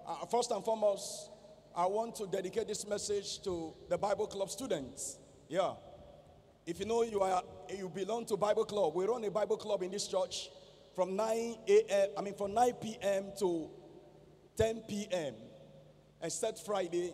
First and foremost, I want to dedicate this message to the Bible Club students. Yeah. If you know you belong to Bible Club, we run a Bible Club in this church from 9 p.m. to 10 p.m. except Friday,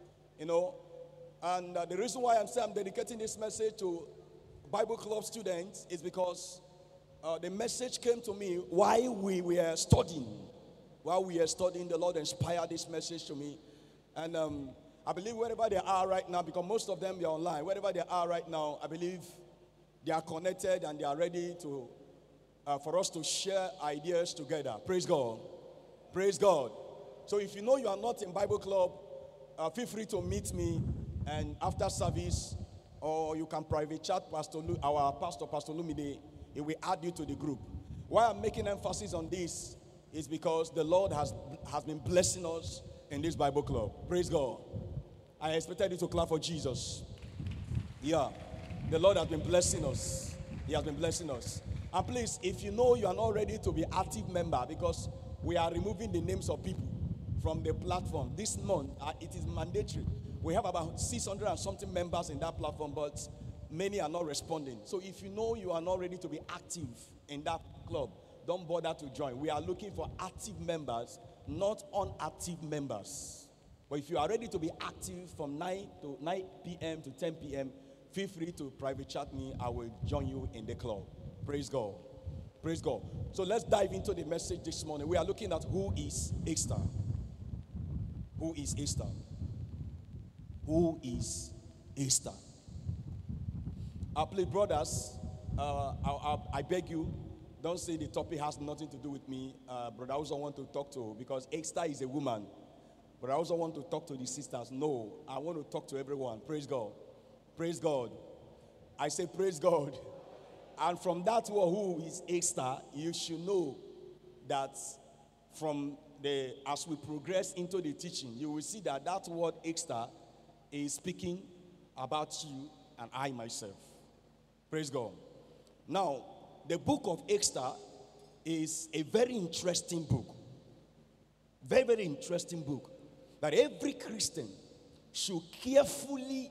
And the reason why I'm dedicating this message to Bible Club students is because the message came to me while we were studying. While we are studying, the Lord inspired this message to me. And I believe wherever they are right now, because most of them are online, wherever they are right now, I believe they are connected and they are ready to for us to share ideas together. Praise God. Praise God. So if you know you are not in Bible Club, feel free to meet me and after service, or you can private chat our pastor, Pastor Lumide. He will add you to the group. Why I'm making emphasis on this is because the Lord has been blessing us in this Bible Club. Praise God. I expected you to clap for Jesus. Yeah. The Lord has been blessing us. He has been blessing us. And please, if you know you are not ready to be active member, because we are removing the names of people from the platform this month, it is mandatory. We have about 600 and something members in that platform, but many are not responding. So if you know you are not ready to be active in that club, don't bother to join. We are looking for active members, not inactive members. But if you are ready to be active from 9 p.m. to 10 p.m., feel free to private chat me. I will join you in the club. Praise God. Praise God. So let's dive into the message this morning. We are looking at who is Esther. Who is Esther? Who is Esther? Please, brothers, I beg you, don't say the topic has nothing to do with me. But I also want to talk to, because Esther is a woman. But I also want to talk to the sisters. No, I want to talk to everyone. Praise God. Praise God. I say praise God. And from that word, who is Esther, you should know that as we progress into the teaching, you will see that word Esther is speaking about you and I myself. Praise God. Now, the book of Esther is a very interesting book. Very, very interesting book that every Christian should carefully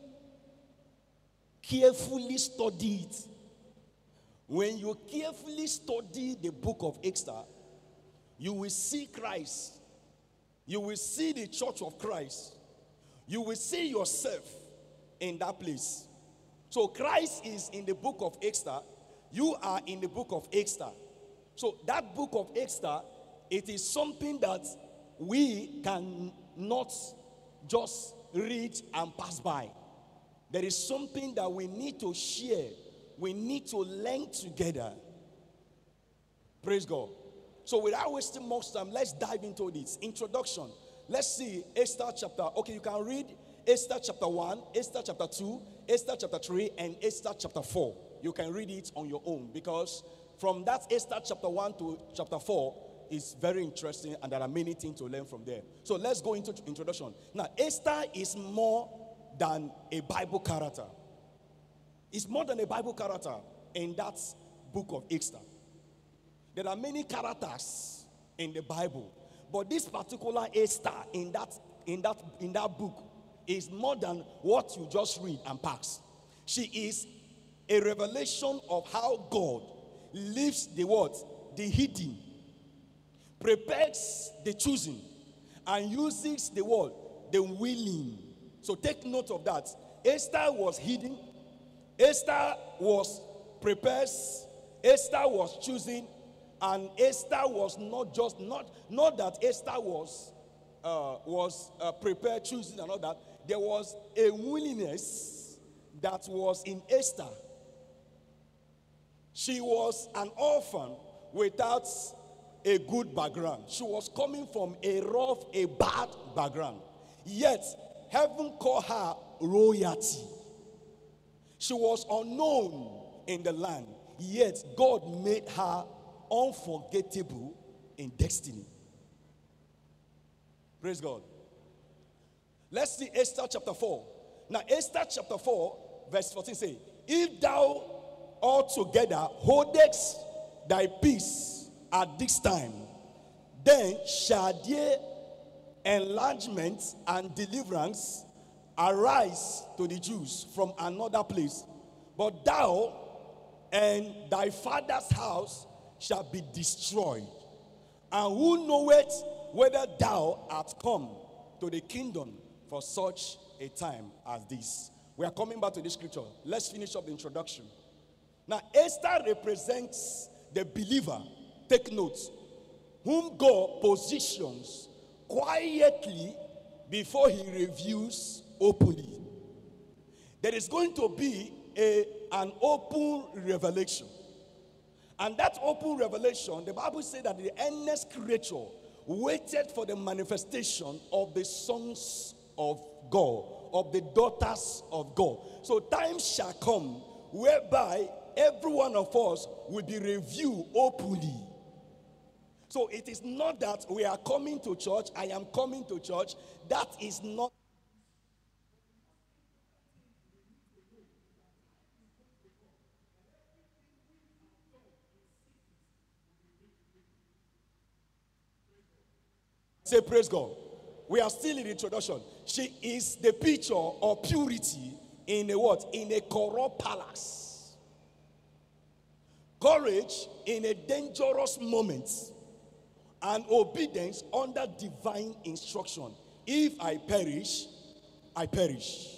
study it. When you carefully study the book of Esther, you will see Christ. You will see the church of Christ. You will see yourself in that place. So Christ is in the book of Esther. You are in the book of Esther. So that book of Esther, it is something that we cannot just read and pass by. There is something that we need to share. We need to learn together. Praise God. So without wasting much time, let's dive into this. Introduction. Let's see Esther chapter. Okay, you can read Esther chapter 1, Esther chapter 2, Esther chapter 3, and Esther chapter 4. You can read it on your own, because from that Esther chapter 1 to chapter 4 is very interesting, and there are many things to learn from there. So let's go into introduction. Now, Esther is more than a Bible character. It's more than a Bible character in that book of Esther. There are many characters in the Bible, but this particular Esther in that book is more than what you just read and pass. She is a revelation of how God leaves the what? The hidden, prepares the chosen, and uses the word, the willing. So take note of that. Esther was hidden. Esther was prepared. Esther was chosen. And Esther was not that Esther was prepared, choosing, and all that. There was a willingness that was in Esther. She was an orphan without a good background. She was coming from a bad background. Yet, heaven called her royalty. She was unknown in the land. Yet, God made her unforgettable in destiny. Praise God. Let's see Esther chapter 4. Now, Esther chapter 4, verse 14 says, if thou altogether holdest thy peace at this time, then shall there enlargement and deliverance arise to the Jews from another place. But thou and thy father's house shall be destroyed. And who knoweth whether thou art come to the kingdom for such a time as this? We are coming back to this scripture. Let's finish up the introduction. Now, Esther represents the believer, take note, whom God positions quietly before he reveals openly. There is going to be an open revelation. And that open revelation, the Bible says that the earnest creature waited for the manifestation of the sons of God, of the daughters of God. So time shall come whereby every one of us will be revealed openly. So it is not that we are coming to church, I am coming to church. That is not. Say praise God. We are still in the introduction. She is the picture of purity in a what? In a corrupt palace. Courage in a dangerous moment. And obedience under divine instruction. If I perish, I perish.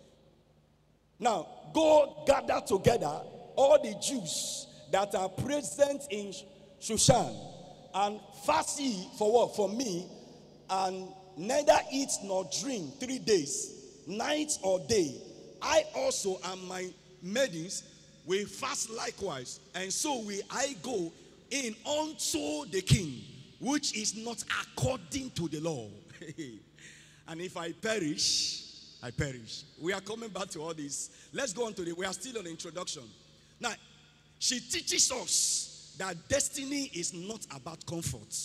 Now, God gathered together all the Jews that are present in Shushan and fast ye for what? For me, and neither eat nor drink 3 days, night or day. I also and my maidens will fast likewise, and so will I go in unto the king, which is not according to the law. And if I perish, I perish. We are coming back to all this. Let's go on to we are still on the introduction. Now, she teaches us that destiny is not about comfort.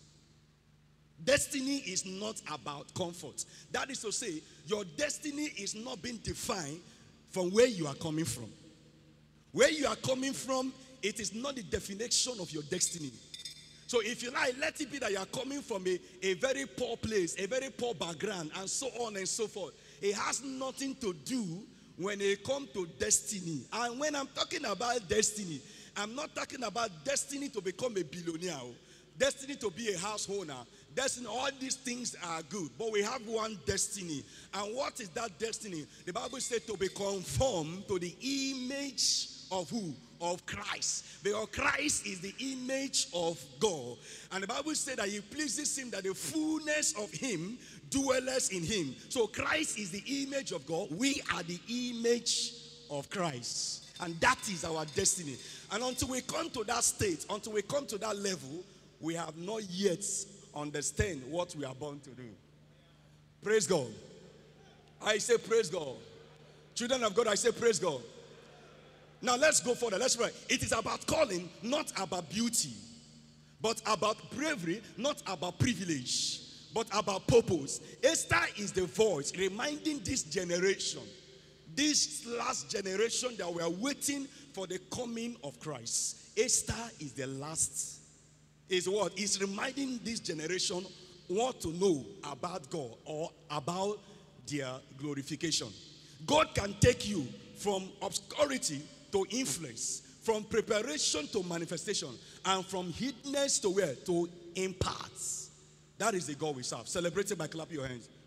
Destiny is not about comfort. That is to say, your destiny is not being defined from where you are coming from. Where you are coming from, it is not the definition of your destiny. So if you like, let it be that you are coming from a very poor place, a very poor background, and so on and so forth. It has nothing to do when it comes to destiny. And when I'm talking about destiny, I'm not talking about destiny to become a billionaire, destiny to be a house owner. Destiny, all these things are good, but we have one destiny. And what is that destiny? The Bible said to be conformed to the image of who? Of Christ. Because Christ is the image of God. And the Bible said that it pleases him that the fullness of him dwelleth in him. So Christ is the image of God. We are the image of Christ. And that is our destiny. And until we come to that state, until we come to that level, we have not yet understand what we are born to do. Praise God. I say praise God. Children of God, I say praise God. Now let's go further. Let's pray. It is about calling, not about beauty, but about bravery, not about privilege, but about purpose. Esther is the voice reminding this generation, this last generation, that we are waiting for the coming of Christ. Esther is the last. Is what? Is reminding this generation what to know about God or about their glorification. God can take you from obscurity to influence, from preparation to manifestation, and from hiddenness to where? To impart. That is the God we serve. Celebrate it by clapping your hands.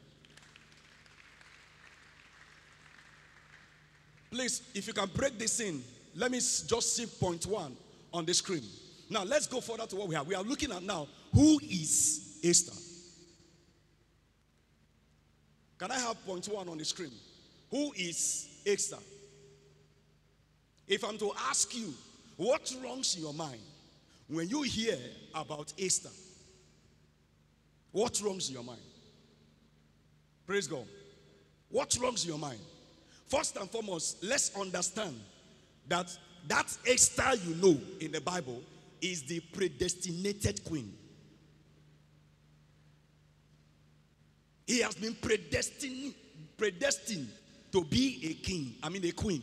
Please, if you can break this in, let me just see point 1 on the screen. Now, let's go further to what we have. We are looking at now, who is Esther? Can I have point 1 on the screen? Who is Esther? If I'm to ask you, what runs in your mind when you hear about Esther? What runs in your mind? Praise God. What runs in your mind? First and foremost, let's understand that Esther you know in the Bible is the predestinated queen. He has been predestined to be a king, a queen.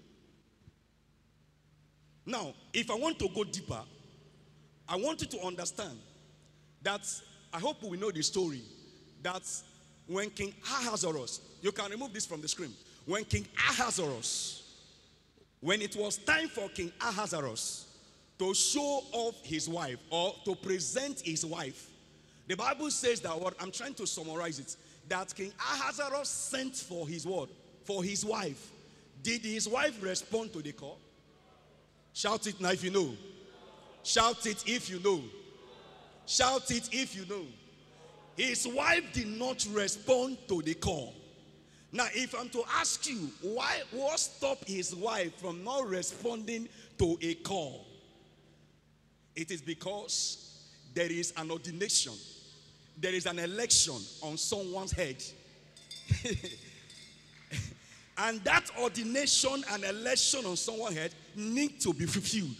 Now, if I want to go deeper, I want you to understand that, I hope we know the story, that when King Ahasuerus, you can remove this from the screen. When King Ahasuerus, when it was time for King Ahasuerus to show off his wife or to present his wife, the Bible says that, what I'm trying to summarize it, that King Ahasuerus sent for his word, for his wife. Did his wife respond to the call? Shout it now if you know. Shout it if you know. Shout it if you know. His wife did not respond to the call. Now, if I'm to ask you, what stopped his wife from not responding to a call? It is because there is an ordination. There is an election on someone's head. And that ordination and election on someone's head need to be fulfilled.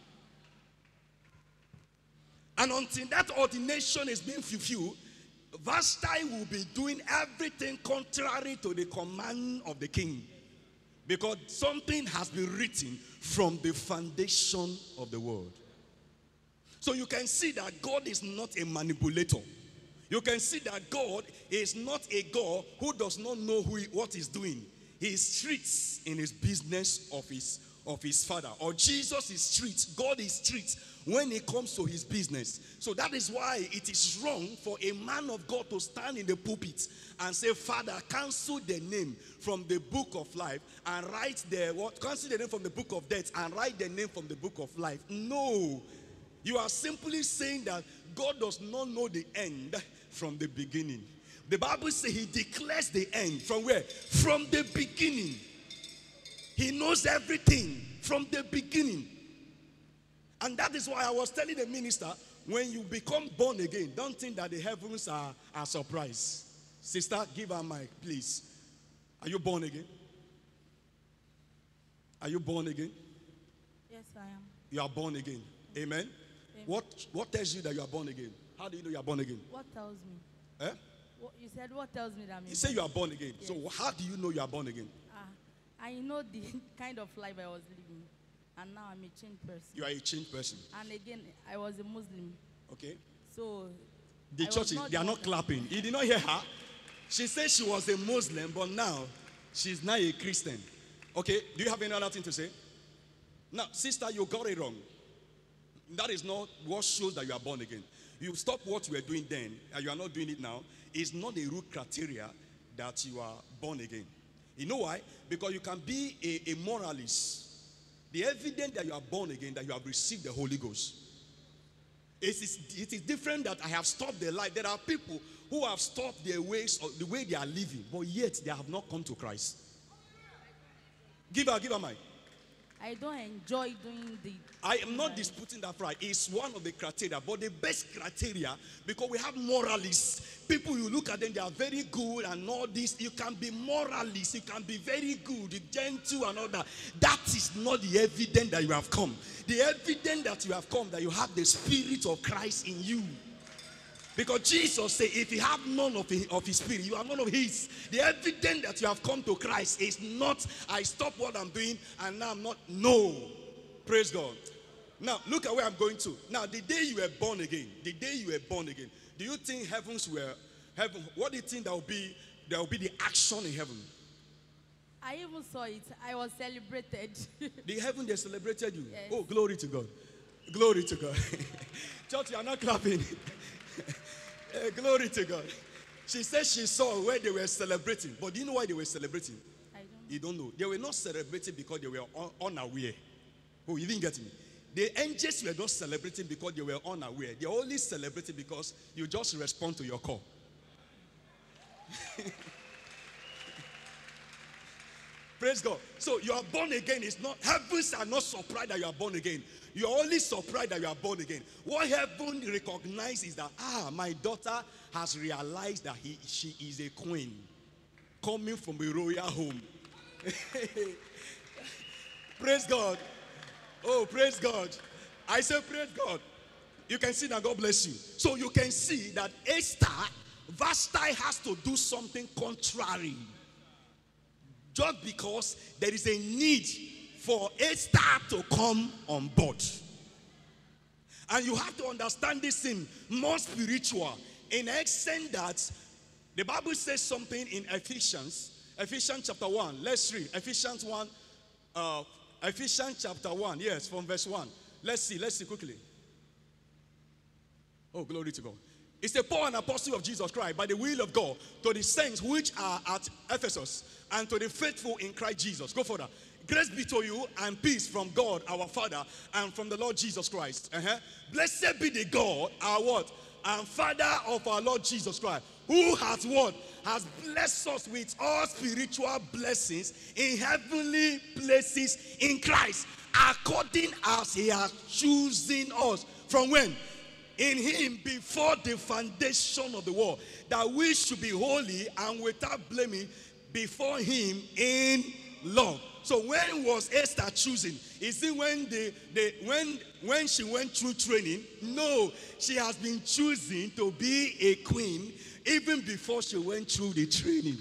And until that ordination is being fulfilled, Vashti will be doing everything contrary to the command of the king. Because something has been written from the foundation of the world. So you can see that God is not a manipulator. You can see that God is not a God who does not know what he's doing. He is strict in his business of his father. Or Jesus is strict. God is strict when it comes to his business. So that is why it is wrong for a man of God to stand in the pulpit and say, Father, cancel the name from the book of life and write cancel the name from the book of death and write the name from the book of life. No. You are simply saying that God does not know the end from the beginning. The Bible says he declares the end. From where? From the beginning. He knows everything from the beginning. And that is why I was telling the minister, when you become born again, don't think that the heavens are surprised. Sister, give her mic, please. Are you born again? Are you born again? Yes, I am. You are born again. Amen? Amen. What tells you that you are born again? How do you know you are born again? What tells me? Eh? You said what tells me that I'm You say you are born again. Yes. So how do you know you are born again? I know the kind of life I was living. And now I'm a changed person. You are a changed person. And again, I was a Muslim. Okay. So the church, they are not clapping. You did not hear her. She said she was a Muslim, but now she's now a Christian. Okay. Do you have any other thing to say? Now, sister, you got it wrong. That is not what shows that you are born again. You stop what you were doing then, and you are not doing it now. It's not a root criteria that you are born again. You know why? Because you can be a moralist. The evidence that you are born again, that you have received the Holy Ghost. It is different that I have stopped their life. There are people who have stopped their ways, or the way they are living, but yet they have not come to Christ. Give her mic. I don't enjoy doing the... I am not disputing that right. It's one of the criteria. But the best criteria, because we have moralists. People, you look at them, they are very good and all this. You can be moralist. You can be very good, gentle and all that. That is not the evidence that you have come. The evidence that you have come, that you have the Spirit of Christ in you. Because Jesus said, if you have none of his spirit, you are none of his. The evidence that you have come to Christ is not, I stop what I'm doing and now I'm not. No. Praise God. Now, look at where I'm going to. Now, the day you were born again, do you think heaven, what do you think there will be the action in heaven? I even saw it. I was celebrated. The heaven, they celebrated you? Yes. Oh, glory to God. Glory to God. Church, you are not clapping. Glory to God. She said she saw where they were celebrating. But do you know why they were celebrating? I don't know. You don't know. They were not celebrating because they were unaware. Oh, you didn't get me. The angels were not celebrating because they were unaware. They only celebrating because you just respond to your call. Praise God. So you are born again. It's not, heavens are not surprised that you are born again. You are only surprised that you are born again. What heaven recognizes is that, my daughter has realized that she is a queen coming from a royal home. Praise God. Oh, praise God. I say praise God. You can see that God bless you. So you can see that Vashti has to do something contrary. Just because there is a need for Esther to come on board. And you have to understand this in more spiritual, in the extent that The Bible says something in Ephesians chapter 1. Let's read Ephesians 1. Ephesians chapter 1, yes, from verse 1. Let's see quickly. Oh, glory to God. It's a Paul, an apostle of Jesus Christ, by the will of God, to the saints which are at Ephesus, and to the faithful in Christ Jesus. Go further. Grace be to you and peace from God our Father and from the Lord Jesus Christ. Blessed be the God, our what? And Father of our Lord Jesus Christ, who has what? Has blessed us with all spiritual blessings in heavenly places in Christ, according as he has chosen us. From when? In him before the foundation of the world, that we should be holy and without blaming before him in love. So when was Esther choosing? Is it when she went through training? No, she has been choosing to be a queen even before she went through the training.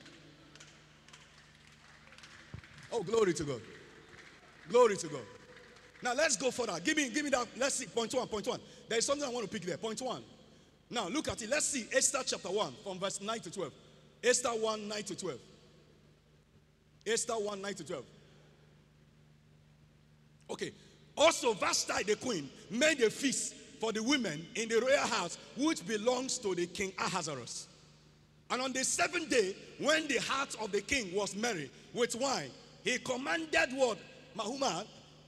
Oh, glory to God. Glory to God. Now let's go further. Give me that. Let's see. Point one. There is something I want to pick there. Point 1. Now look at it. Let's see Esther chapter 1 from verse 9 to 12. Esther 1, 9 to 12. Esther 1, 9 to 12. Okay. Also, Vashti the queen made a feast for the women in the royal house, which belongs to the king Ahasuerus. And on the 7th day, when the heart of the king was merry with wine, he commanded what? Mahumah,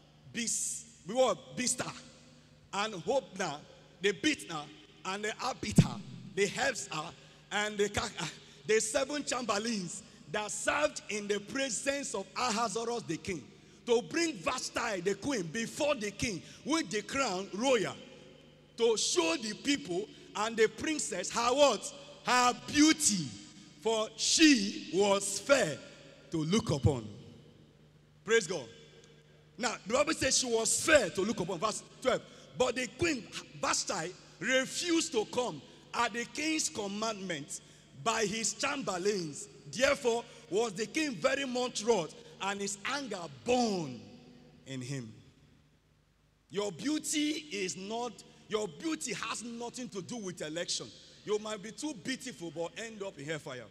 Bista, and Hopna, the Bitna, and the Abita, the Hefzah, and the 7 chamberlains that served in the presence of Ahasuerus the king, to bring Vashti the queen before the king with the crown royal, to show the people and the princess her what? Her beauty, for she was fair to look upon. Praise God. Now, the Bible says she was fair to look upon. Verse 12. But the queen Vashti refused to come at the king's commandment by his chamberlains. Therefore was the king very much wroth, and his anger burned in him. Your beauty has nothing to do with election. You might be too beautiful but end up in hellfire.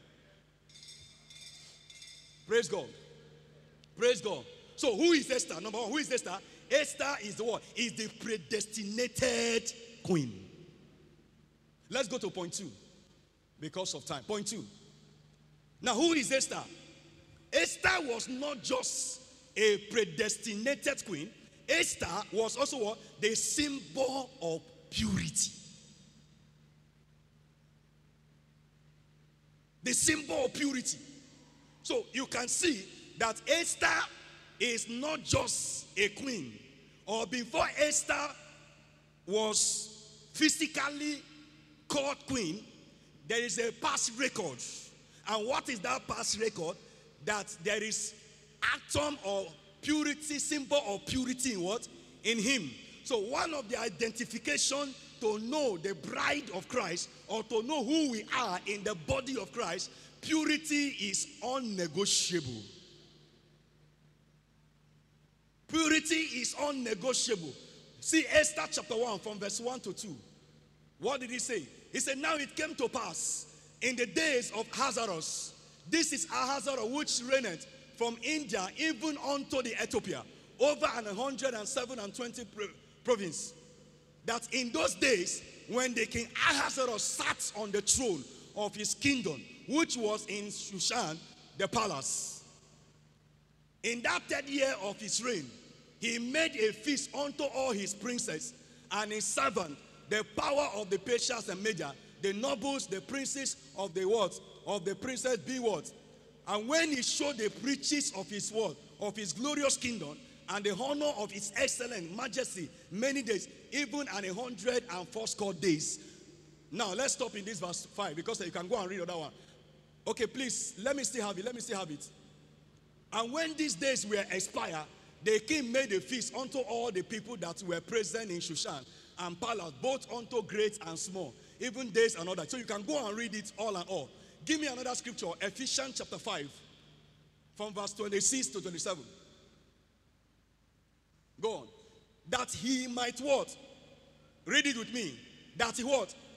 Praise God. Praise God. So who is Esther? Number 1, who is Esther? Esther is the what? Is the predestinated queen. Let's go to point 2 because of time. Point 2. Now who is Esther? Esther was not just a predestinated queen. Esther was also what? The symbol of purity. The symbol of purity. So you can see that Esther is not just a queen. Or before Esther was physically called queen, there is a past record. And what is that past record? That there is atom of purity, symbol of purity in what? In him. So one of the identification to know the bride of Christ, or to know who we are in the body of Christ, purity is unnegotiable. Purity is unnegotiable. See Esther chapter 1 from verse 1 to 2. What did he say? He said, now it came to pass in the days of Ahasuerus. This is Ahasuerus which reigned from India even unto the Ethiopia, over 127 province. That in those days, when the king Ahasuerus sat on the throne of his kingdom, which was in Shushan, the palace, in that 3rd year of his reign, he made a feast unto all his princes and his servants, the power of the Persians and Media, the nobles, the princes of the what? Of the princess be what? And when he showed the riches of his what? Of his glorious kingdom and the honor of his excellent majesty many days, even an 140 days. Now let's stop in this verse 5 because you can go and read another one. Okay, please, let me still have it. And when these days were expired, the king made a feast unto all the people that were present in Shushan and palace, both unto great and small, even days and others. So you can go and read it all and all. Give me another scripture, Ephesians chapter 5, from verse 26 to 27. Go on. That he might what? Read it with me. That he what?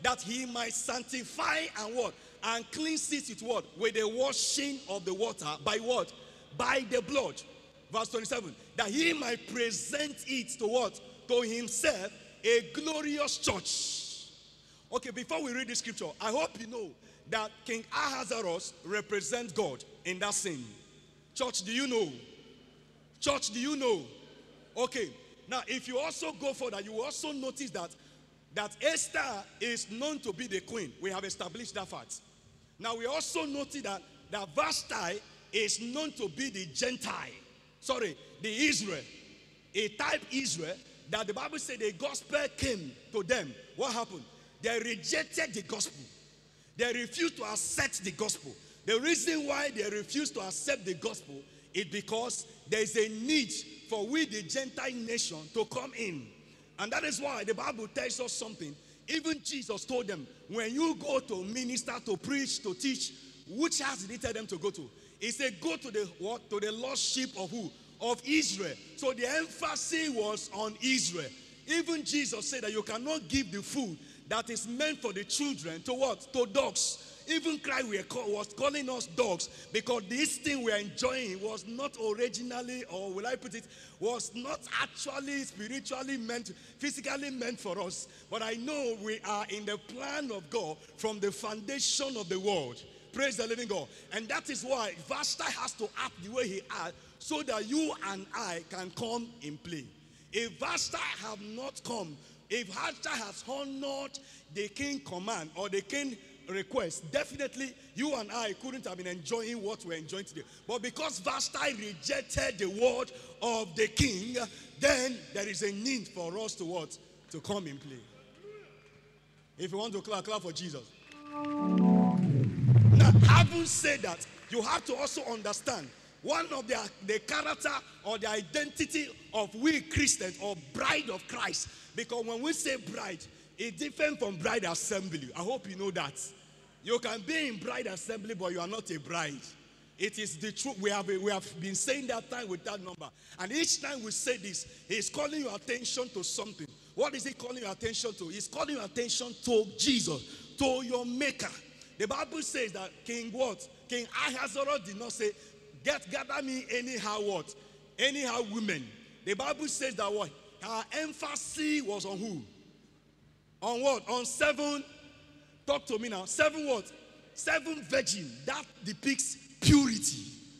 That he might sanctify and what? And cleanse it with what? With the washing of the water. By what? By the blood. Verse 27. That he might present it to what? To himself, a glorious church. Okay, before we read the scripture, I hope you know that King Ahasuerus represents God in that scene. Church, do you know? Church, do you know? Okay. Now, if you also go further, you will also notice that Esther is known to be the queen. We have established that fact. Now, we also notice that Vashti is known to be the Gentile. Sorry, the Israel. A type Israel that the Bible said the gospel came to them. What happened? They rejected the gospel. They refused to accept the gospel. The reason why they refused to accept the gospel is because there is a need for we, the Gentile nation, to come in. And that is why the Bible tells us something. Even Jesus told them, when you go to minister, to preach, to teach, which house did he tell them to go to? He said, go to the what? To the lost sheep of who? Of Israel. So the emphasis was on Israel. Even Jesus said that you cannot give the food that is meant for the children to what? To dogs. Even Christ was calling us dogs because this thing we are enjoying was not originally, or will I put it, was not actually spiritually meant, physically meant for us. But I know we are in the plan of God from the foundation of the world. Praise the living God. And that is why Vashti has to act the way he acts so that you and I can come in play. If Vashti have not come, if Vashti has honored the king command or the king request, definitely you and I couldn't have been enjoying what we're enjoying today. But because Vashti rejected the word of the king, then there is a need for us to what? To come in play. If you want to clap for Jesus. Now, having said that, you have to also understand one of the character or the identity of we Christians or bride of Christ. Because when we say bride, it's different from bride assembly. I hope you know that. You can be in bride assembly, but you are not a bride. It is the truth. We have been saying that time with that number. And each time we say this, he's calling your attention to something. What is he calling your attention to? He's calling your attention to Jesus, to your maker. The Bible says that King what? King Ahasuerus did not say, gather me anyhow what? Anyhow women. The Bible says that what? Our emphasis was on who? On what? On 7. Talk to me now. 7 what? 7 virgin. That depicts purity.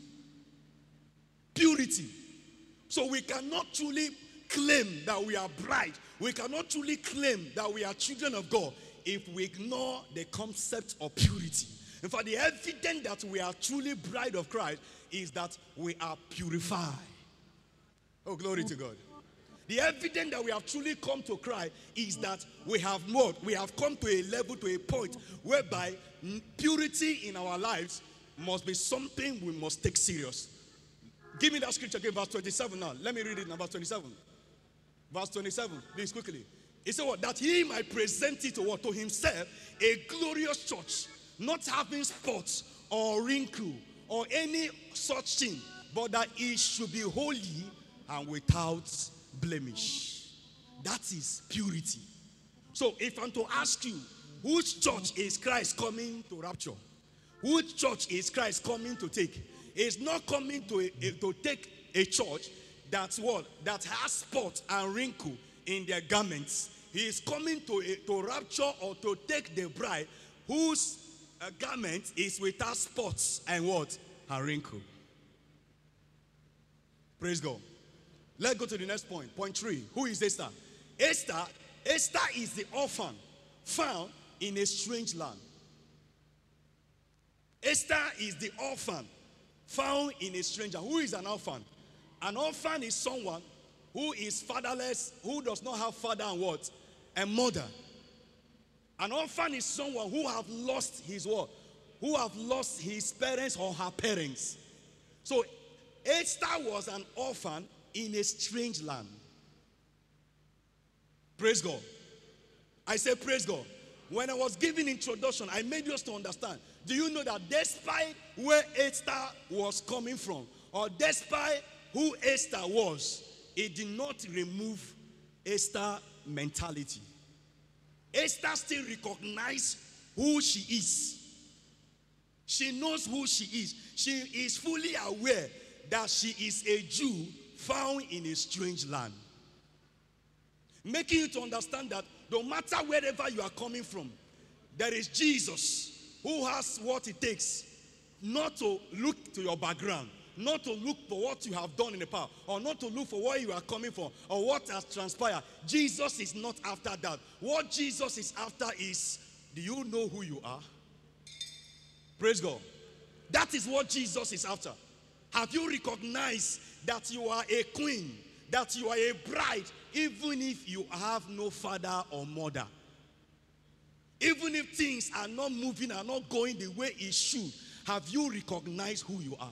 Purity. So we cannot truly claim that we are bride. We cannot truly claim that we are children of God if we ignore the concept of purity. In fact, the evidence that we are truly bride of Christ is that we are purified. Oh, glory to God. The evidence that we have truly come to Christ is that we have what? We have come to a level, to a point whereby purity in our lives must be something we must take serious. Give me that scripture again, verse 27 now. Let me read it now, verse 27. Verse 27, please quickly. He said what? That he might present it to what? To himself, a glorious church, not having spots or wrinkle or any such thing, but that it should be holy and without blemish. That is purity. So if I'm to ask you, which church is Christ coming to rapture? Which church is Christ coming to take? He's not coming to take a church that's what? That has spots and wrinkle in their garments. He is coming to rapture or to take the bride whose garment is without spots and what? And wrinkle. Praise God. Let's go to the next point. Point 3. Who is Esther? Esther is the orphan found in a strange land. Esther is the orphan found in a strange land. Who is an orphan? An orphan is someone who is fatherless, who does not have father and what? And mother. An orphan is someone who have lost his what? Who have lost his parents or her parents. So Esther was an orphan in a strange land. Praise God. I say praise God. When I was giving introduction, I made us to understand. Do you know that despite where Esther was coming from, or despite who Esther was, it did not remove Esther's mentality. Esther still recognizes who she is. She knows who she is. She is fully aware that she is a Jew found in a strange land. Making you to understand that no matter wherever you are coming from, there is Jesus who has what it takes not to look to your background, not to look for what you have done in the past, or not to look for where you are coming from, or what has transpired. Jesus is not after that. What Jesus is after is, do you know who you are? Praise God. That is what Jesus is after. Have you recognized that you are a queen, that you are a bride, even if you have no father or mother? Even if things are not moving, are not going the way it should, have you recognized who you are?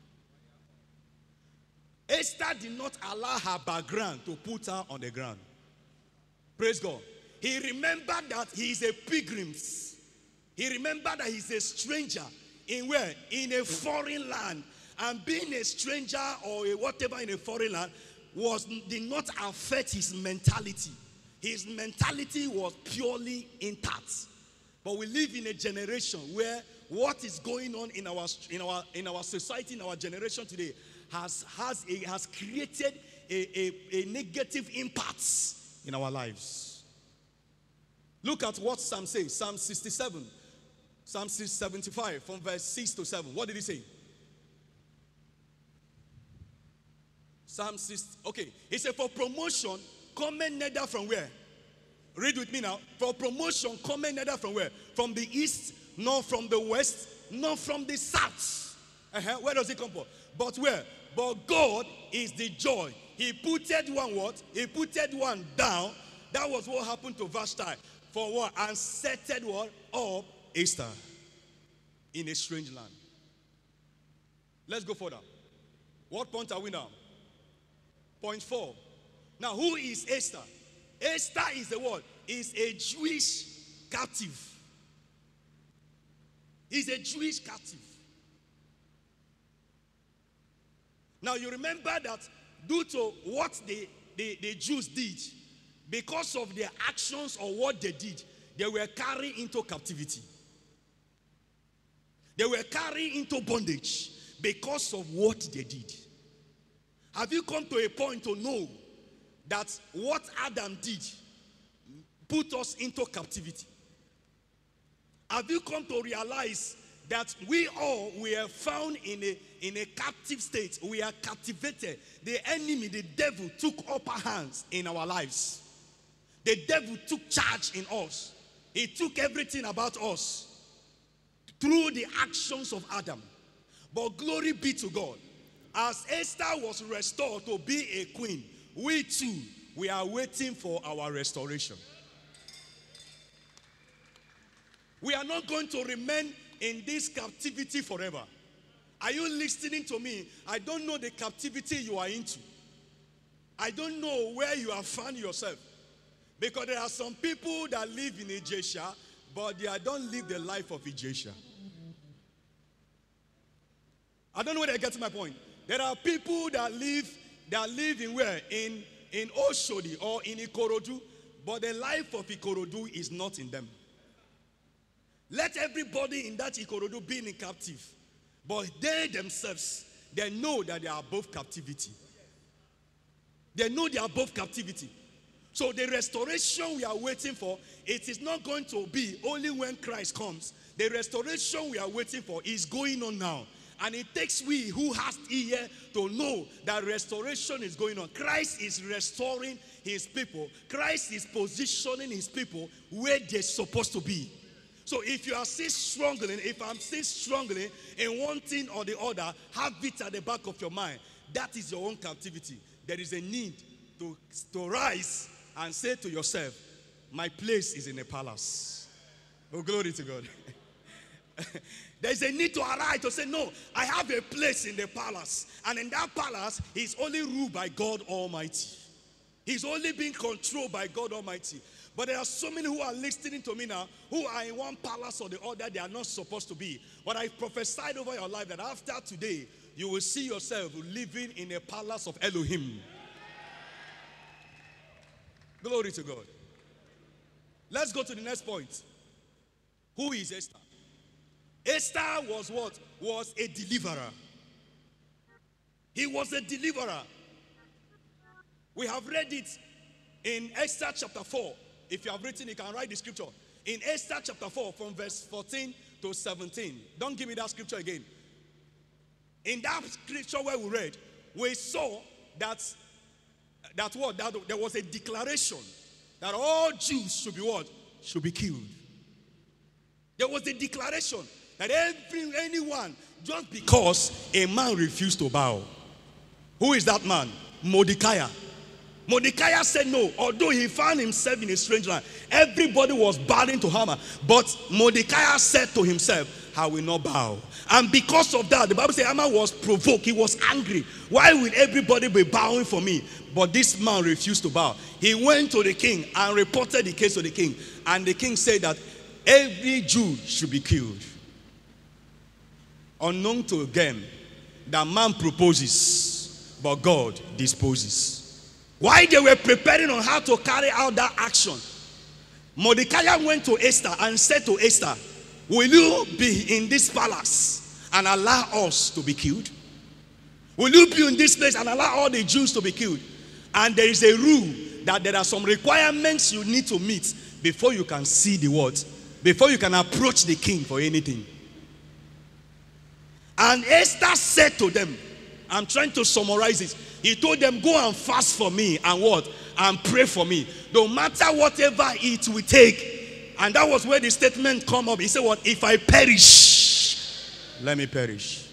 Esther did not allow her background to put her on the ground. Praise God. He remembered that he is a pilgrim. He remembered that he's a stranger in where? In a foreign land. And being a stranger or a whatever in a foreign land did not affect his mentality. His mentality was purely intact. But we live in a generation where what is going on in our society, in our generation today, has created a negative impact in our lives. Look at what Psalm says. Psalm 67, Psalm 75, from verse 6 to 7. What did he say? Psalm 6. Okay, he said, for promotion, cometh neither from where? Read with me now. For promotion, cometh neither from where? From the east, nor from the west, nor from the south. Where does it come from? But where? But God is the joy. He putted one what? He putted one down. That was what happened to Vashti. For what? And settled what? Up Esther in a strange land. Let's go further. What point are we now? Point 4. Now, who is Esther? Esther is the what? Is a Jewish captive. He's a Jewish captive. Now, you remember that due to what the Jews did, because of their actions or what they did, they were carried into captivity. They were carried into bondage because of what they did. Have you come to a point to know that what Adam did put us into captivity? Have you come to realize that we all were found in a captive state? We are captivated. The enemy, the devil, took upper hands in our lives. The devil took charge in us. He took everything about us through the actions of Adam. But glory be to God. As Esther was restored to be a queen, we too, we are waiting for our restoration. We are not going to remain in this captivity forever. Are you listening to me? I don't know the captivity you are into. I don't know where you have found yourself. Because there are some people that live in Ejesha, but they don't live the life of Ejesha. I don't know whether I get to my point. There are people that live in where? In Oshodi or in Ikorodu, but the life of Ikorodu is not in them. Let everybody in that Ikorodu be in captive. But they themselves, they know that they are above captivity. They know they are above captivity. So the restoration we are waiting for, it is not going to be only when Christ comes. The restoration we are waiting for is going on now. And it takes we who has ear to know that restoration is going on. Christ is restoring his people. Christ is positioning his people where they're supposed to be. So if you are still struggling, if I'm still struggling in one thing or the other, have it at the back of your mind. That is your own captivity. There is a need to rise and say to yourself, my place is in a palace. Oh, glory to God. There's a need to arise to say, no, I have a place in the palace. And in that palace, he's only ruled by God Almighty. He's only being controlled by God Almighty. But there are so many who are listening to me now, who are in one palace or the other they are not supposed to be. But I prophesied over your life that after today, you will see yourself living in a palace of Elohim. Glory to God. Let's go to the next point. Who is Esther? Esther was what? Was a deliverer. He was a deliverer. We have read it in Esther chapter 4. If you have written, you can write the scripture. In Esther chapter 4, from verse 14 to 17. Don't give me that scripture again. In that scripture where we read, we saw that there was a declaration that all Jews should be what? Should be killed. There was a declaration that anyone, just because a man refused to bow. Who is that man? Mordecai. Mordecai said no, although he found himself in a strange land. Everybody was bowing to Haman. But Mordecai said to himself, I will not bow. And because of that, the Bible says Haman was provoked. He was angry. Why will everybody be bowing for me? But this man refused to bow. He went to the king and reported the case to the king. And the king said that every Jew should be killed. Unknown to them, that man proposes, but God disposes. While they were preparing on how to carry out that action, Mordecai went to Esther and said to Esther, will you be in this palace and allow us to be killed? Will you be in this place and allow all the Jews to be killed? And there is a rule that there are some requirements you need to meet before you can see the word, before you can approach the king for anything. And Esther said to them, I'm trying to summarize it. He told them, go and fast for me and what? And pray for me. No matter whatever it will take. And that was where the statement come up. He said, what? If I perish, let me perish.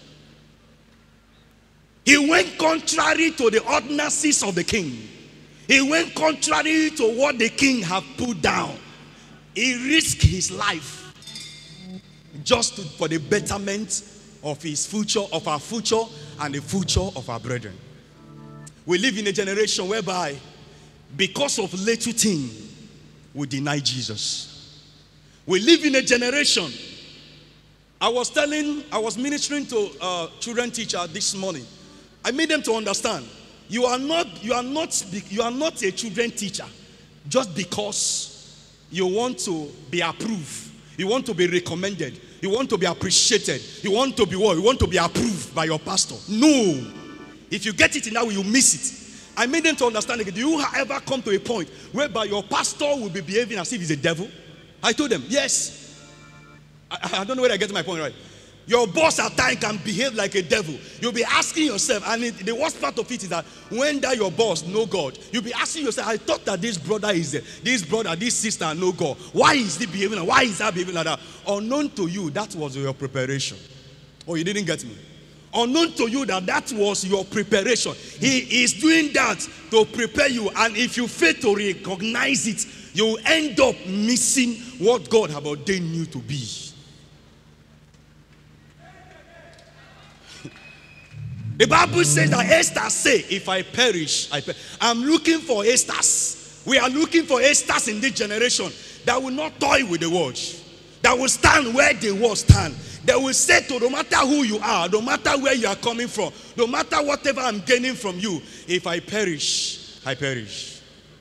He went contrary to the ordinances of the king. He went contrary to what the king had put down. He risked his life just for the betterment of his future, of our future, and the future of our brethren. We live in a generation whereby, because of little thing, we deny Jesus. We live in a generation. I was ministering to a children teacher this morning. I made them to understand, you are not a children teacher just because you want to be approved. You want to be recommended. You want to be appreciated. You want to be what? You want to be approved by your pastor. No. If you get it in that way, you miss it. I made them to understand again. Do you ever come to a point whereby your pastor will be behaving as if he's a devil? I told them, yes. I don't know whether I get my point right. Your boss at times can behave like a devil. You'll be asking yourself, and the worst part of it is that when that your boss know God, you'll be asking yourself, I thought that this brother, this sister know God. Why is he behaving like that? Why is that behaving like that? Unknown to you, that was your preparation. Oh, you didn't get me. Unknown to you that was your preparation. He is doing that to prepare you, and if you fail to recognize it, you will end up missing what God has ordained you to be. The Bible says that Esther said, if I perish, I perish. I'm looking for Esthers. We are looking for Esthers in this generation that will not toy with the word, that will stand where the word stand. They will say to no matter who you are, no matter where you are coming from, no matter whatever I'm gaining from you, if I perish, I perish.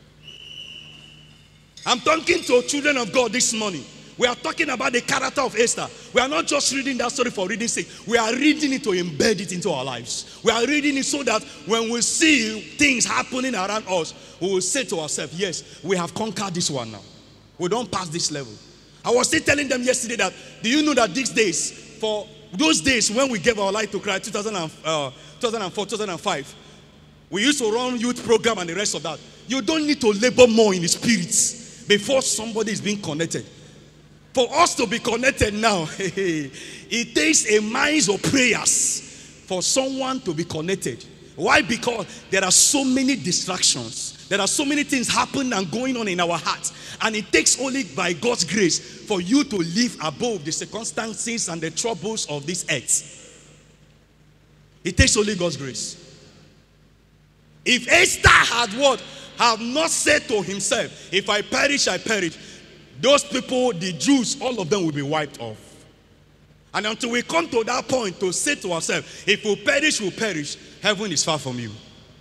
I'm talking to children of God this morning. We are talking about the character of Esther. We are not just reading that story for reading's sake. We are reading it to embed it into our lives. We are reading it so that when we see things happening around us, we will say to ourselves, yes, we have conquered this one now. We don't pass this level. I was still telling them yesterday that, do you know that these days, for those days when we gave our life to Christ, 2004, 2005, we used to run youth program and the rest of that. You don't need to labor more in the spirits before somebody is being connected. For us to be connected now, it takes a minds of prayers for someone to be connected. Why? Because there are so many distractions. There are so many things happening and going on in our hearts. And it takes only by God's grace for you to live above the circumstances and the troubles of this earth. It takes only God's grace. If Esther had what? Have not said to himself, if I perish, I perish. Those people, the Jews, all of them will be wiped off. And until we come to that point to say to ourselves, if we perish, we'll perish. Heaven is far from you.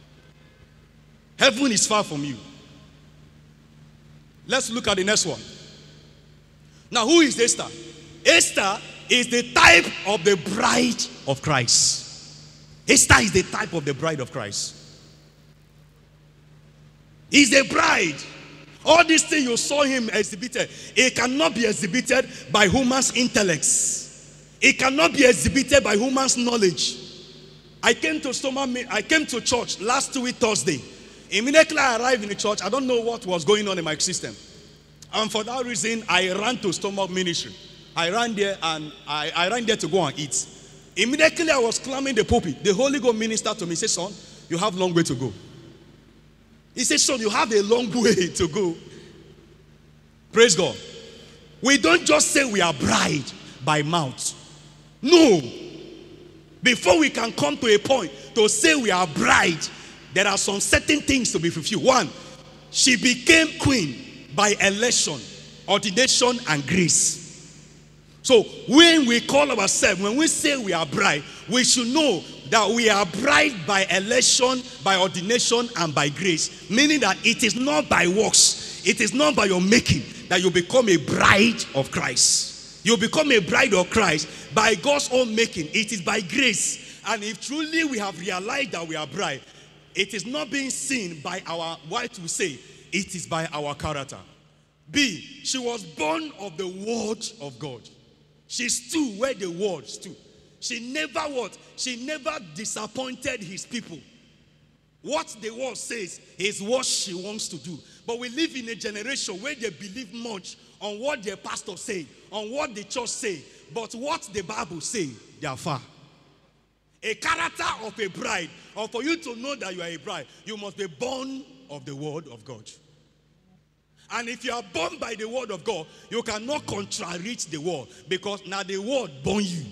Heaven is far from you. Let's look at the next one. Now, who is Esther? Esther is the type of the bride of Christ. Esther is the type of the bride of Christ. He's the bride. All these things you saw him exhibited, it cannot be exhibited by human's intellects. It cannot be exhibited by human's knowledge. I came to church last week Thursday. Immediately I arrived in the church, I don't know what was going on in my system. And for that reason, I ran to Stomach Ministry. I ran there and I ran there to go and eat. Immediately I was climbing the pulpit. The Holy Ghost ministered to me. He said, son, you have a long way to go. He said, son, you have a long way to go. Praise God. We don't just say we are bride by mouth. No. Before we can come to a point to say we are bride, there are some certain things to be fulfilled. One, she became queen by election, ordination, and grace. So when we call ourselves, when we say we are bride, we should know that we are bride by election, by ordination, and by grace. Meaning that it is not by works, it is not by your making that you become a bride of Christ. You become a bride of Christ by God's own making. It is by grace. And if truly we have realized that we are bride, it is not being seen by our, what we say, it is by our character. B, she was born of the word of God. She stood where the word stood. She never what? She never disappointed his people. What the word says is what she wants to do. But we live in a generation where they believe much on what their pastor say, on what the church say, but what the Bible say, they are far. A character of a bride, or for you to know that you are a bride, you must be born of the word of God. And if you are born by the word of God, you cannot contradict the word, because now the word born you.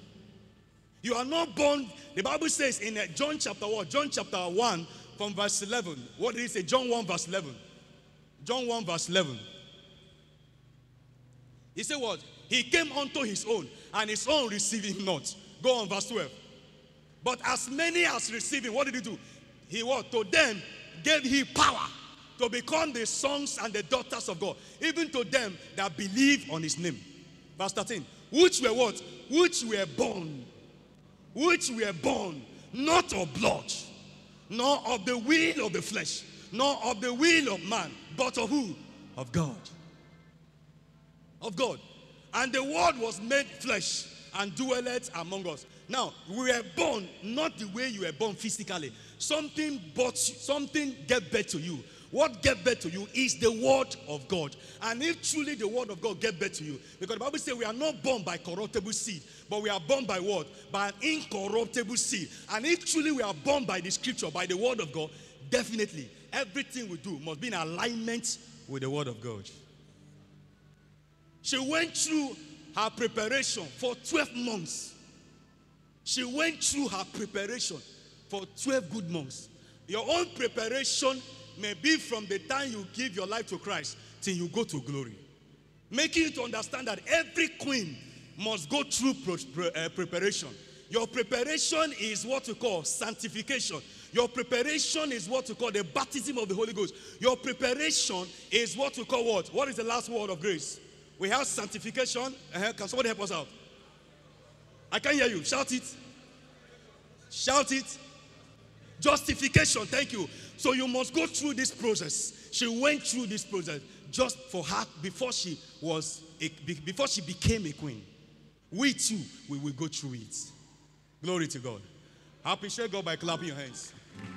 You are not born, the Bible says in John chapter 1, John chapter 1 from verse 11. What did it say? John 1 verse 11. John 1 verse 11. He said what? He came unto his own, and his own received him not. Go on verse 12. But as many as received him, what did he do? He what? To them gave he power to become the sons and the daughters of God, even to them that believe on his name. Verse 13. Which were what? Which were born. Which were born, not of blood, nor of the will of the flesh, nor of the will of man, but of who? Of God. Of God. And the word was made flesh and dwelleth among us. Now, we were born not the way you were born physically. Something gave birth to you. What gave birth to you is the word of God. And if truly the word of God gave birth to you, because the Bible says we are not born by corruptible seed, but we are born by what? By an incorruptible seed. And if truly we are born by the scripture, by the word of God, definitely everything we do must be in alignment with the word of God. She went through her preparation for 12 months. She went through her preparation for 12 good months. Your own preparation may be from the time you give your life to Christ till you go to glory. Making you to understand that every queen must go through preparation. Your preparation is what we call sanctification. Your preparation is what we call the baptism of the Holy Ghost. Your preparation is what we call what? What is the last word of grace? We have sanctification. Can somebody help us out? I can't hear you. Shout it. Shout it. Justification. Thank you. So you must go through this process. She went through this process just for her before she became a queen. We too, we will go through it. Glory to God. I appreciate God by clapping your hands.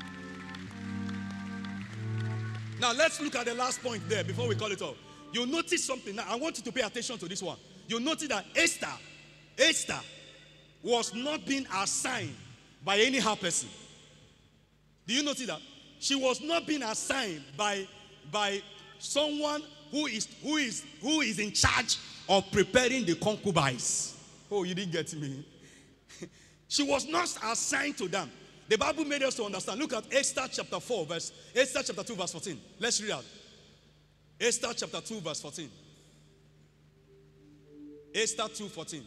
Now let's look at the last point there before we call it off. You notice something. Now I want you to pay attention to this one. You notice that Esther was not being assigned by any her person. Do you notice that? She was not being assigned by someone who is in charge of preparing the concubines. Oh, you didn't get me. She was not assigned to them. The Bible made us to understand. Look at Esther chapter 2 verse 14. Let's read out. Esther chapter 2 verse 14. Esther 2:14.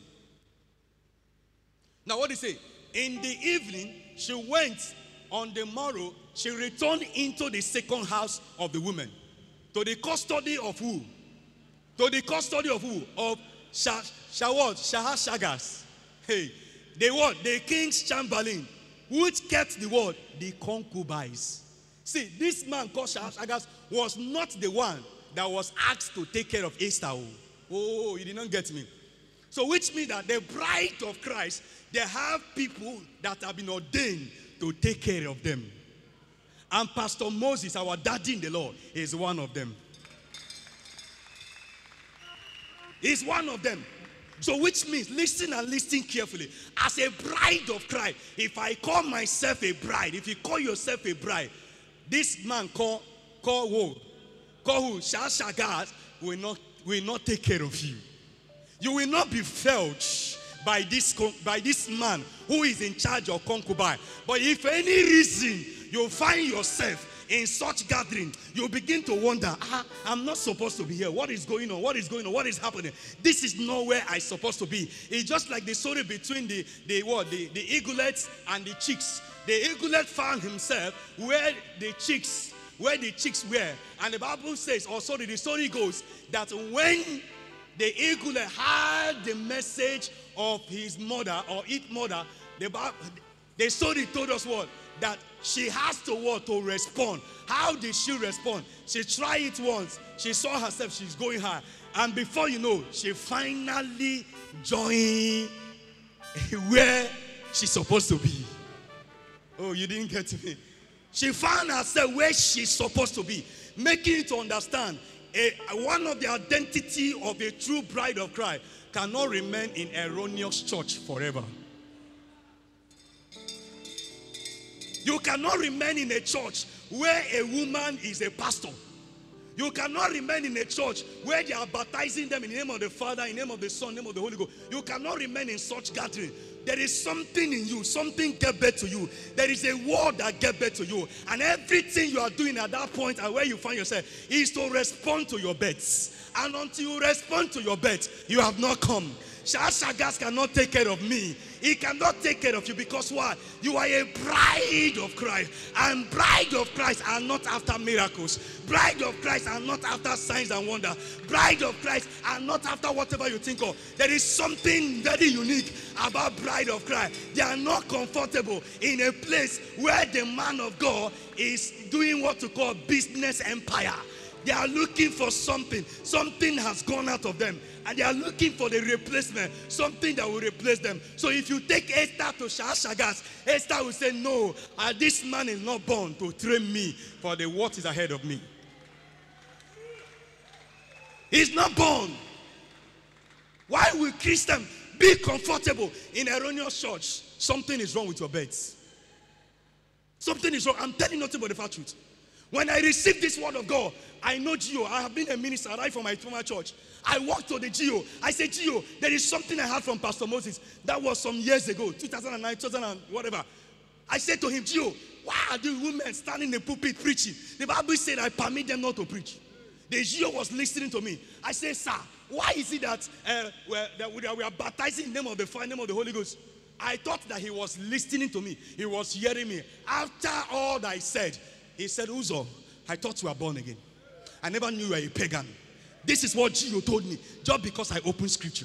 Now what did it say? In the evening, she went. On the morrow, she returned into the second house of the women. To the custody of who? to the custody of who? Of Shahashagas. Hey, the what? The king's chamberlain, which kept the word, the concubines. See, this man called Shahashagas was not the one that was asked to take care of Esther. Oh, you did not get me. So which means that the bride of Christ, they have people that have been ordained to take care of them. And Pastor Moses, our daddy in the Lord, is one of them. He's one of them. So which means, listen and listen carefully. As a bride of Christ, if I call myself a bride, if you call yourself a bride, this man call who? Shahashagas will not take care of you. You will not be felt by this man who is in charge of concubine. But if for any reason you find yourself in such gathering, you begin to wonder, I'm not supposed to be here. What is going on? What is going on? What is happening? This is not where I'm supposed to be. It's just like the story between the eaglets and the chicks. The eaglet found himself where the chicks were. And the Bible says, the story goes, that when the eaglet heard the message of his mother or its mother, the story told us what? That she has to respond. How did she respond? She tried it once. She saw herself, she's going high. And before you know, she finally joined where she's supposed to be. Oh, you didn't get me. She found herself where she's supposed to be. Making you to understand, one of the identity of a true bride of Christ cannot remain in erroneous church forever. You cannot remain in a church where a woman is a pastor. You cannot remain in a church where they are baptizing them in the name of the Father, in the name of the Son, in the name of the Holy Ghost. You cannot remain in such gathering. There is something in you, something get back to you. There is a word that get back to you. And everything you are doing at that point and where you find yourself is to respond to your bets. And until you respond to your bets, you have not come. Shahashagas cannot take care of me. He cannot take care of you because why? You are a bride of Christ. And bride of Christ are not after miracles. Bride of Christ are not after signs and wonders. Bride of Christ are not after whatever you think of. There is something very unique about bride of Christ. They are not comfortable in a place where the man of God is doing what you call business empire. They are looking for something. Something has gone out of them. And they are looking for the replacement. Something that will replace them. So if you take Esther to Shahashagas, Esther will say, no, this man is not born to train me for the what is ahead of me. He's not born. Why will Christians be comfortable in erroneous church? Something is wrong with your beds. Something is wrong. I'm telling you nothing but the fact truth. When I received this word of God, I know Gio. I have been a minister right from my former church. I walked to the Gio. I said, Gio, there is something I heard from Pastor Moses. That was some years ago, 2009, 2000 and whatever. I said to him, Gio, why are the women standing in the pulpit preaching? The Bible said I permit them not to preach. The Gio was listening to me. I said, sir, why is it that we are baptizing in the name of the Father, in the name of the Holy Ghost? I thought that he was listening to me. He was hearing me. After all that I said, he said, Uzo, I thought you were born again. I never knew you were a pagan. This is what Gio told me, just because I opened scripture.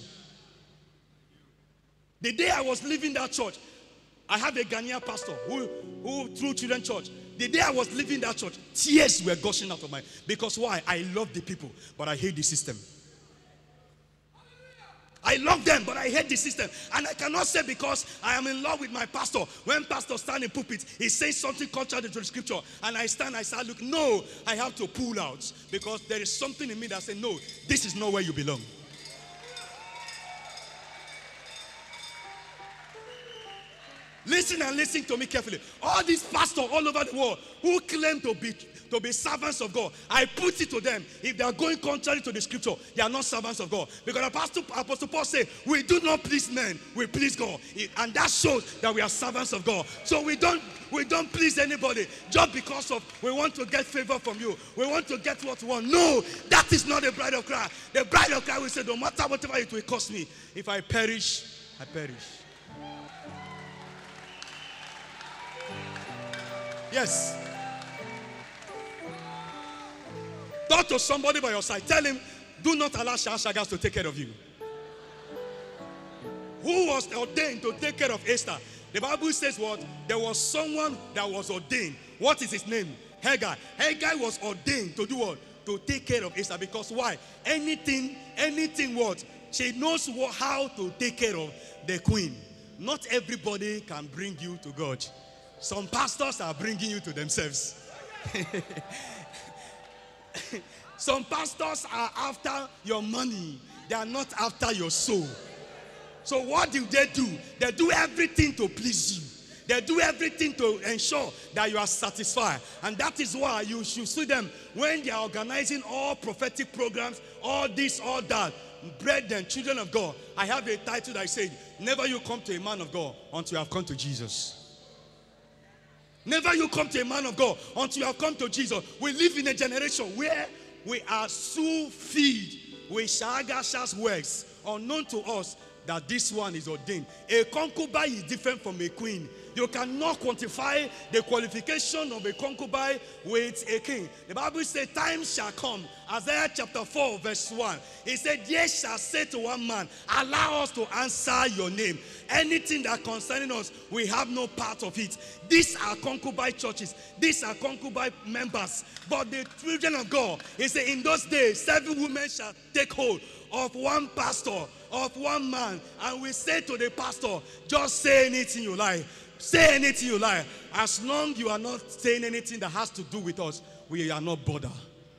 The day I was leaving that church, I have a Ghanaian pastor who through children's church. The day I was leaving that church, tears were gushing out of my, because why? I love the people, but I hate the system. I love them, but I hate the system. And I cannot say because I am in love with my pastor. When pastor stands in pulpit, he says something contrary to the scripture. And I stand, I say, look, no, I have to pull out. Because there is something in me that says, no, this is not where you belong. Listen and listen to me carefully. All these pastors all over the world who claim to be servants of God, I put it to them, if they are going contrary to the scripture, they are not servants of God. Because Apostle Paul said, we do not please men, we please God. And that shows that we are servants of God. So we don't please anybody just because of we want to get favor from you. We want to get what we want. No, that is not the bride of Christ. The bride of Christ will say, no matter whatever it will cost me, if I perish, I perish. Yes. Talk to somebody by your side. Tell him, do not allow Shagas to take care of you. Who was ordained to take care of Esther? The Bible says what? There was someone that was ordained. What is his name? Haggai. Haggai was ordained to do what? To take care of Esther. Because why? Anything what? She knows how to take care of the queen. Not everybody can bring you to God. Some pastors are bringing you to themselves. Some pastors are after your money. They are not after your soul. So what do? They do everything to please you. They do everything to ensure that you are satisfied. And that is why you should see them when they are organizing all prophetic programs, all this, all that. Brethren, children of God, I have a title that I said, never you come to a man of God until you have come to Jesus. Never you come to a man of God until you have come to Jesus. We live in a generation where we are so filled with Shagasha's works, unknown to us, that this one is ordained. A concubine is different from a queen. You cannot quantify the qualification of a concubine with a king. The Bible says, time shall come. Isaiah chapter 4 verse 1. It said, yes, shall say to one man, allow us to answer your name. Anything that concerning us, we have no part of it. These are concubine churches. These are concubine members. But the children of God, he said, in those days, 7 women shall take hold of one pastor, of one man. And we say to the pastor, just say anything you like. Say anything you like. As long you are not saying anything that has to do with us, we are not bothered.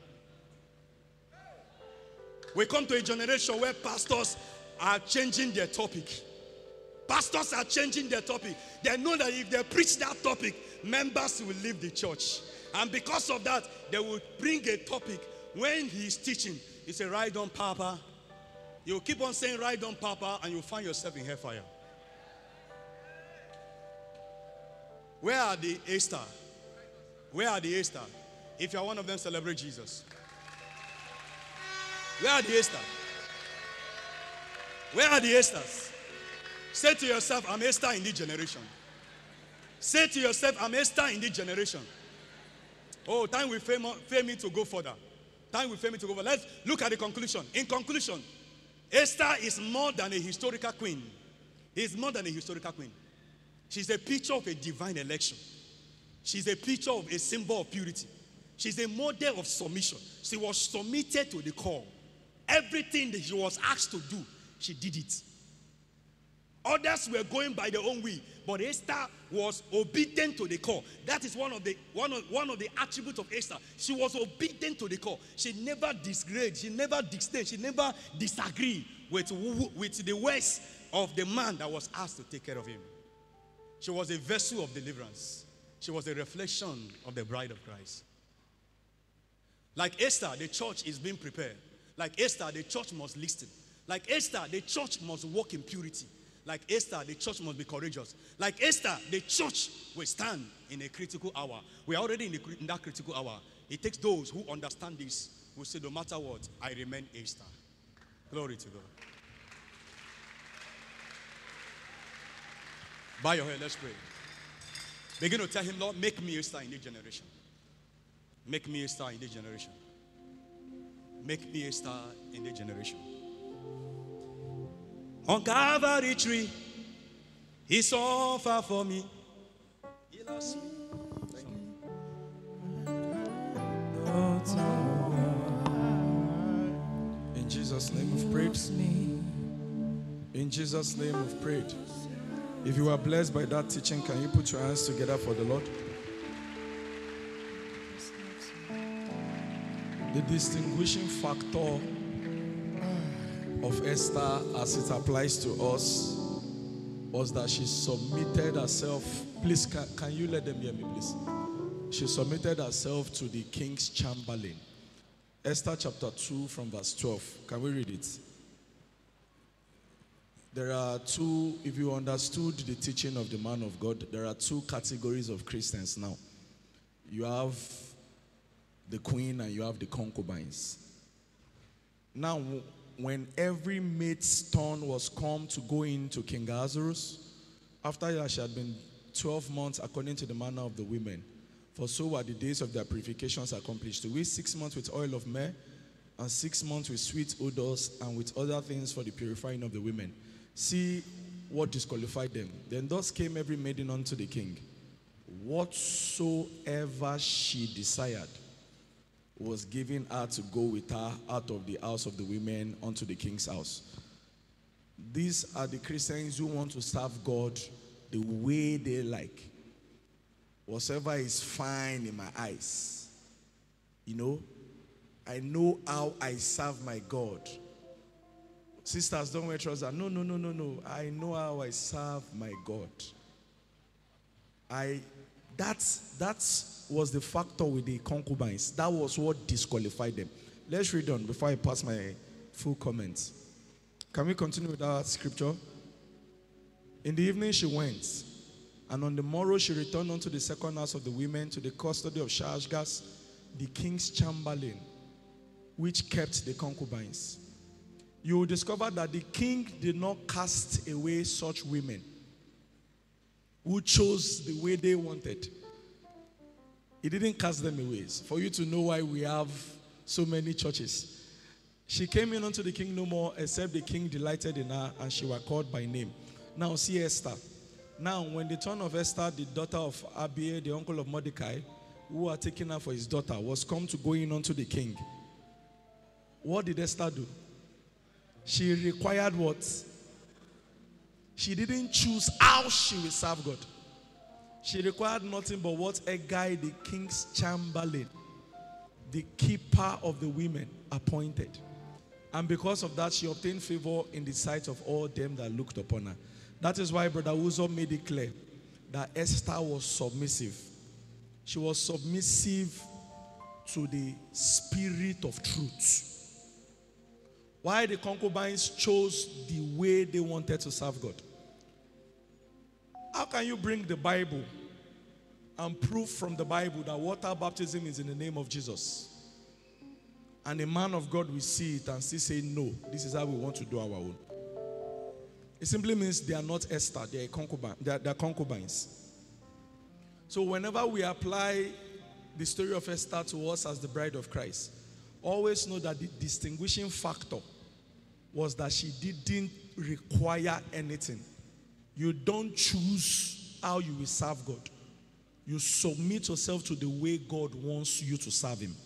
We come to a generation where pastors are changing their topic. Pastors are changing their topic. They know that if they preach that topic, members will leave the church. And because of that, they will bring a topic. When he is teaching, he say, ride on, Papa. You keep on saying, ride on, Papa, and you'll find yourself in hellfire. Where are the A-star? Where are the A-star? If you are one of them, celebrate Jesus. Where are the A-star? Where are the A-stars? Say to yourself, I'm A-star in this generation. Say to yourself, I'm A-star in this generation. Oh, time will fail me to go further. Time will fail me to go further. Let's look at the conclusion. In conclusion, Esther is more than a historical queen. Is more than a historical queen. She's a picture of a divine election. She's a picture of a symbol of purity. She's a model of submission. She was submitted to the call. Everything that she was asked to do, she did it. Others were going by their own way, but Esther was obedient to the call. That is one of the attributes of Esther. She was obedient to the call. She never disagreed. She never disdained. She never disagreed with the words of the man that was asked to take care of him. She was a vessel of deliverance. She was a reflection of the bride of Christ. Like Esther, the church is being prepared. Like Esther, the church must listen. Like Esther, the church must walk in purity. Like Esther, the church must be courageous. Like Esther, the church will stand in a critical hour. We are already in that critical hour. It takes those who understand this, who say, no matter what, I remain Esther. Glory to God. Bow your head, let's pray. Begin to tell him, Lord, make me a star in this generation. Make me a star in this generation. Make me a star in this generation. On Calvary tree, he suffered for me. He loves me. Thank you. In Jesus' name we've prayed. In Jesus' name we've prayed. If you are blessed by that teaching, can you put your hands together for the Lord? The distinguishing factor of Esther as it applies to us was that she submitted herself. Please, can you let them hear me, please? She submitted herself to the king's chamberlain. Esther chapter 2 from verse 12. Can we read it? There are two, if you understood the teaching of the man of God, there are two categories of Christians now. You have the queen and you have the concubines. Now, when every maid's turn was come to go into King Ahasuerus, after that she had been 12 months according to the manner of the women, for so were the days of their purifications accomplished. To wait 6 months with oil of myrrh, and 6 months with sweet odors and with other things for the purifying of the women. See what disqualified them. Then thus came every maiden unto the king. Whatsoever she desired was given her to go with her out of the house of the women unto the king's house. These are the Christians who want to serve God the way they like. Whatever is fine in my eyes. You know, I know how I serve my God. Sisters, don't wear trousers. No. I know how I serve my God. That was the factor with the concubines. That was what disqualified them. Let's read on before I pass my full comments. Can we continue with our scripture? In the evening she went, and on the morrow she returned unto the second house of the women to the custody of Shaashgaz, the king's chamberlain, which kept the concubines. You will discover that the king did not cast away such women who chose the way they wanted. He didn't cast them away. For you to know why we have so many churches. She came in unto the king no more, except the king delighted in her, and she was called by name. Now see Esther. Now when the turn of Esther, the daughter of Abiah, the uncle of Mordecai, who had taken her for his daughter, was come to go in unto the king. What did Esther do? She required what? She didn't choose how she will serve God. She required nothing but what Hegai, the king's chamberlain, the keeper of the women, appointed. And because of that, she obtained favor in the sight of all them that looked upon her. That is why Brother Uzo made it clear that Esther was submissive. She was submissive to the spirit of truth. Why the concubines chose the way they wanted to serve God. How can you bring the Bible and prove from the Bible that water baptism is in the name of Jesus? And a man of God will see it and still say, no, this is how we want to do our own. It simply means they are not Esther, they are concubines. So whenever we apply the story of Esther to us as the bride of Christ, always know that the distinguishing factor was that she didn't require anything. You don't choose how you will serve God. You submit yourself to the way God wants you to serve him.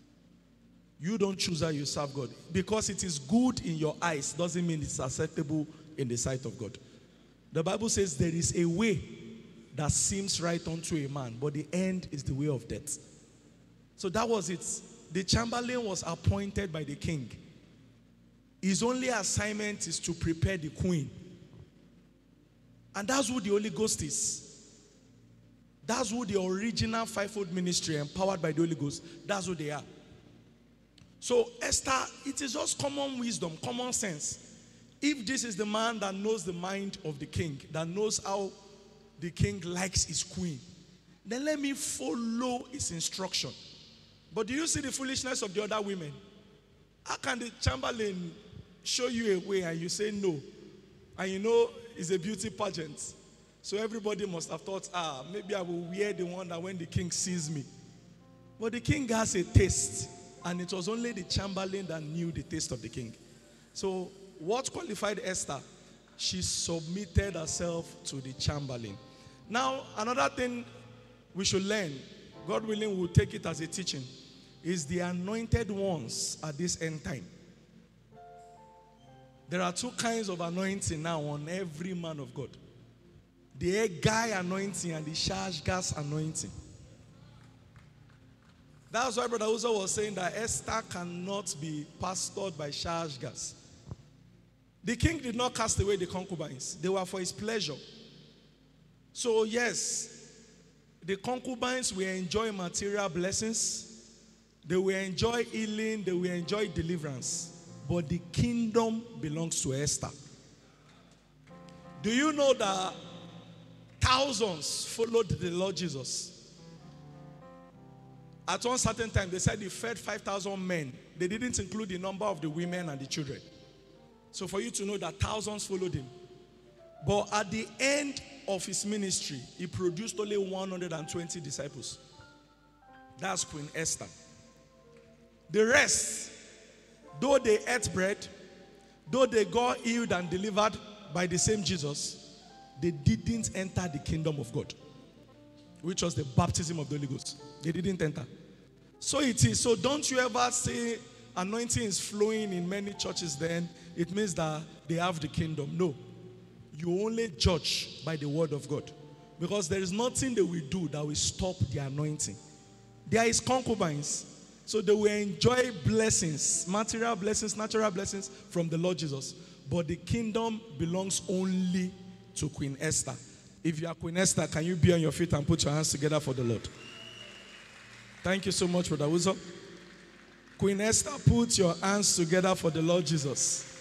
You don't choose how you serve God. Because it is good in your eyes doesn't mean it's acceptable in the sight of God. The Bible says there is a way that seems right unto a man, but the end is the way of death. So that was it. The chamberlain was appointed by the king. His only assignment is to prepare the queen. And that's who the Holy Ghost is. That's who the original fivefold ministry empowered by the Holy Ghost, that's who they are. So Esther, it is just common wisdom, common sense. If this is the man that knows the mind of the king, that knows how the king likes his queen, then let me follow his instruction. But do you see the foolishness of the other women? How can the chamberlain show you a way and you say no? And you know it's a beauty pageant. So everybody must have thought, maybe I will wear the one that when the king sees me. But the king has a taste. And it was only the chamberlain that knew the taste of the king. So what qualified Esther? She submitted herself to the chamberlain. Now, another thing we should learn, God willing, we'll take it as a teaching, is the anointed ones at this end time. There are two kinds of anointing now on every man of God. The Hegai anointing and the Shaashgaz anointing. That's why Brother Uzo was saying that Esther cannot be pastored by Shaashgaz. The king did not cast away the concubines. They were for his pleasure. So yes, the concubines will enjoy material blessings. They will enjoy healing. They will enjoy deliverance. But the kingdom belongs to Esther. Do you know that thousands followed the Lord Jesus? At one certain time, they said he fed 5,000 men. They didn't include the number of the women and the children. So for you to know that thousands followed him. But at the end of his ministry, he produced only 120 disciples. That's Queen Esther. The rest, though they ate bread, though they got healed and delivered by the same Jesus, they didn't enter the kingdom of God, which was the baptism of the Holy Ghost. They didn't enter. So it is. So don't you ever say anointing is flowing in many churches, then it means that they have the kingdom. No. You only judge by the word of God. Because there is nothing they will do that will stop the anointing. There is concubines. So they will enjoy blessings, material blessings, natural blessings from the Lord Jesus. But the kingdom belongs only to Queen Esther. If you are Queen Esther, can you be on your feet and put your hands together for the Lord? Thank you so much, Brother Uzo. Queen Esther, put your hands together for the Lord Jesus.